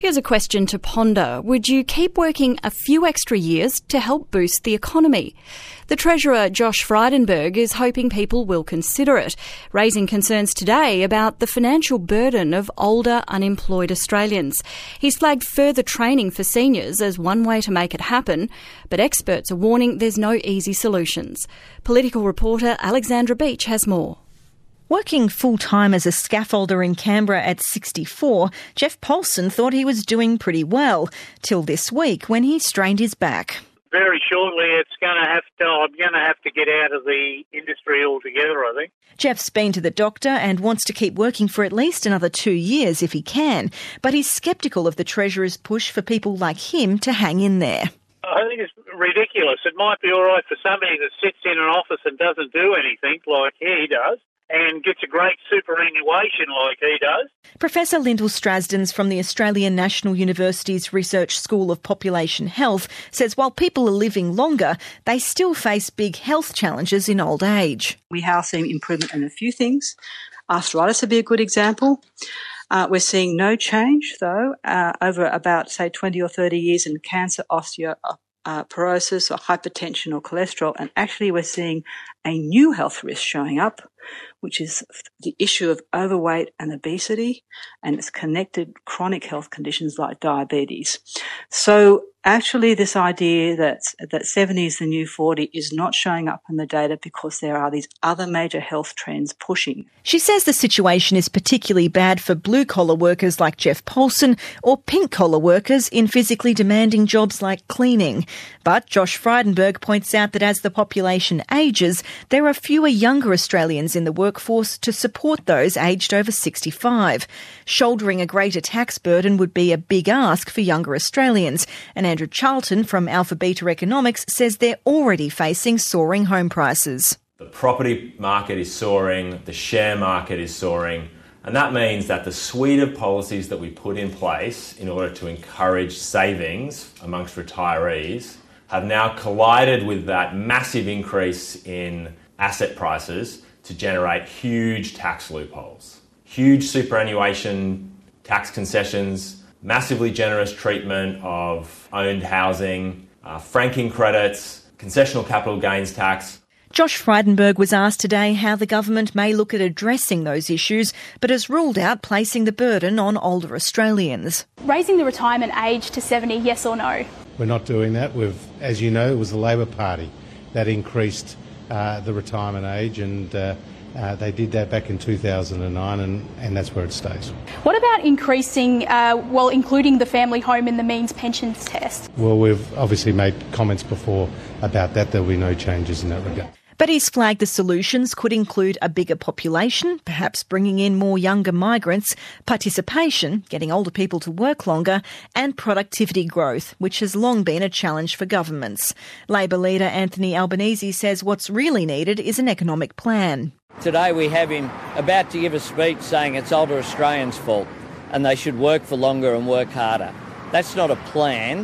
Here's a question to ponder. Would you keep working a few extra years to help boost the economy? The Treasurer, Josh Frydenberg, is hoping people will consider it, raising concerns today about the financial burden of older, unemployed Australians. He's flagged further training for seniors as one way to make it happen, but experts are warning there's no easy solutions. Political reporter Alexandra Beach has more. Working full-time as a scaffolder in Canberra at 64, Jeff Paulson thought he was doing pretty well, till this week when he strained his back. Very shortly I'm going to have to get out of the industry altogether, I think. Jeff's been to the doctor and wants to keep working for at least another 2 years if he can, but he's sceptical of the Treasurer's push for people like him to hang in there. I think it's ridiculous. It might be all right for somebody that sits in an office and doesn't do anything like he does, and gets a great superannuation like he does. Professor Lyndall Strazdins from the Australian National University's Research School of Population Health says while people are living longer, they still face big health challenges in old age. We are seeing improvement in a few things. Arthritis would be a good example. We're seeing no change, though, over about, say, 20 or 30 years in cancer, osteoporosis or hypertension or cholesterol. And actually we're seeing a new health risk showing up, which is the issue of overweight and obesity and its connected chronic health conditions like diabetes. So actually this idea that 70 is the new 40 is not showing up in the data because there are these other major health trends pushing. She says the situation is particularly bad for blue-collar workers like Jeff Paulson or pink-collar workers in physically demanding jobs like cleaning. But Josh Frydenberg points out that as the population ages, there are fewer younger Australians in the workforce to support those aged over 65. Shouldering a greater tax burden would be a big ask for younger Australians, and Andrew Charlton from Alpha Beta Economics says they're already facing soaring home prices. The property market is soaring, the share market is soaring, and that means that the suite of policies that we put in place in order to encourage savings amongst retirees have now collided with that massive increase in asset prices to generate huge tax loopholes. Huge superannuation tax concessions, massively generous treatment of owned housing, franking credits, concessional capital gains tax. Josh Frydenberg was asked today how the government may look at addressing those issues, but has ruled out placing the burden on older Australians. Raising the retirement age to 70, yes or no? We're not doing that. As you know, it was the Labor Party that increased the retirement age, and they did that back in 2009, and that's where it stays. What about increasing, including the family home in the means pensions test? Well, we've obviously made comments before about that. There will be no changes in that regard. But he's flagged the solutions could include a bigger population, perhaps bringing in more younger migrants, participation, getting older people to work longer, and productivity growth, which has long been a challenge for governments. Labor leader Anthony Albanese says what's really needed is an economic plan. Today we have him about to give a speech saying it's older Australians' fault and they should work for longer and work harder. That's not a plan,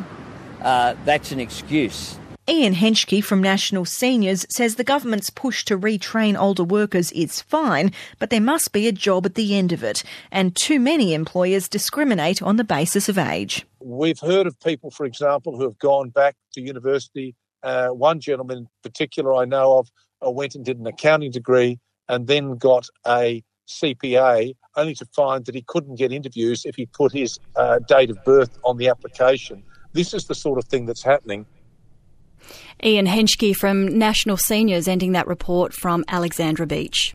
that's an excuse. Ian Henschke from National Seniors says the government's push to retrain older workers is fine, but there must be a job at the end of it, and too many employers discriminate on the basis of age. We've heard of people, for example, who have gone back to university. One gentleman in particular I know of went and did an accounting degree and then got a CPA, only to find that he couldn't get interviews if he put his date of birth on the application. This is the sort of thing that's happening. Ian Henschke from National Seniors ending that report from Alexandra Beach.